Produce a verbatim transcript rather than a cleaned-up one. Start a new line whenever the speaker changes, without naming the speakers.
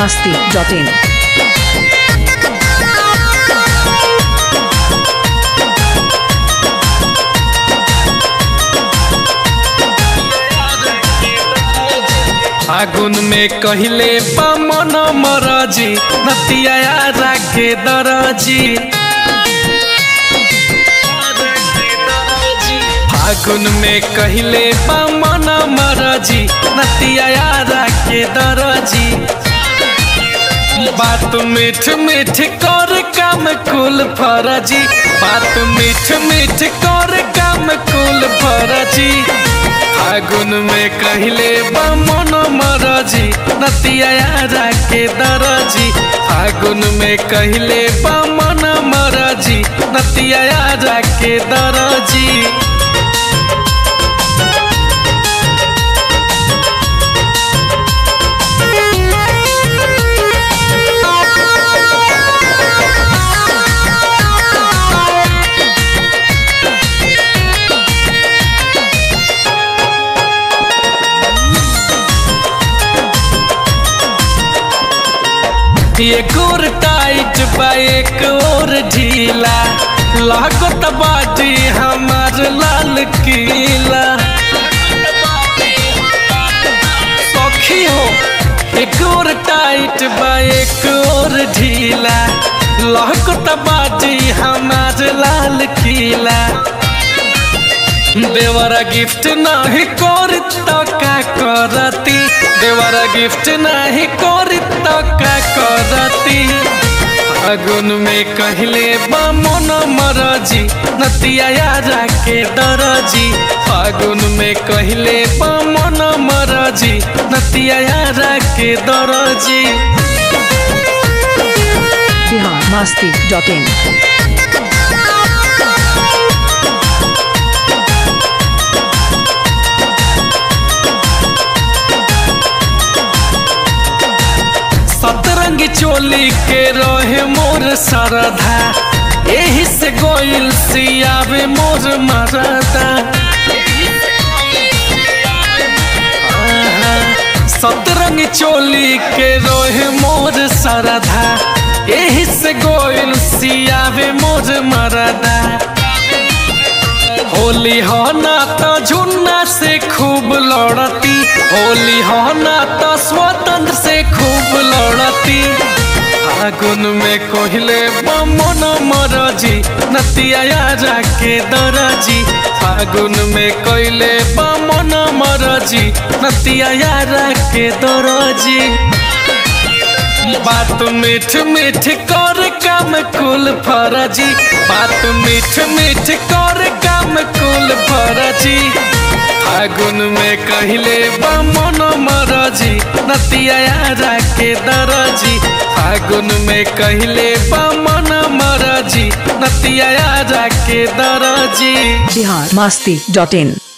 masti dot in.
आगुन में कहले पमन मरजी नतिया राखे दरजी। फागुन में कहले पमन मरजी नतिया राखे दरजी। बात मीठ मीठ कर काम कुल फरजी। बात मीठ मीठ कर काम कुल फरजी। फागुन में कहले बमन मरजी नतिया राखे दरजी। फागुन में कहले बमन मरजी नतिया राखे दरजी। एक और टाइट बा एक और ढीला लागत बाजी हमार लाल किला। सखी हो एक और टाइट बा एक और ढीला लागत बाजी हमार लाल किला। देवरा गिफ्ट नहीं कर तो का करती। देवरा गिफ्ट नहीं कर तो का करती। फागुन में कहले बमन मरजी नतिया राखे दरजी। फागुन में कहले बमन मरजी नतिया राखे दरजी।
Bihar masti dot in.
सतरंगी चोली के रहे मोर सरधा एही से गोइल सियावे मोर मरदा। सतरंगी चोली के रहे मोर सरधा एही से गोइल सियावे मोर मरदा। होली हो ना तो झुन्ना से खूब लड़ती। होली हो ना तो स्वतंत्र से खूब लड़ती। फागुन में कहले बमन मरजी नतिया राखे दरजी। फागुन में कहले बमन मरजी नतिया राखे दरजी। बात मीठ मीठ कर काम कुल फरजी। बात मीठ मीठ कर काम कुल फरजी। फागुन में कहले बमन मरजी नतिया राखे दरजी। फागुन में कहले बमन मरजी नतिया राखे दरजी।
Bihar masti dot in.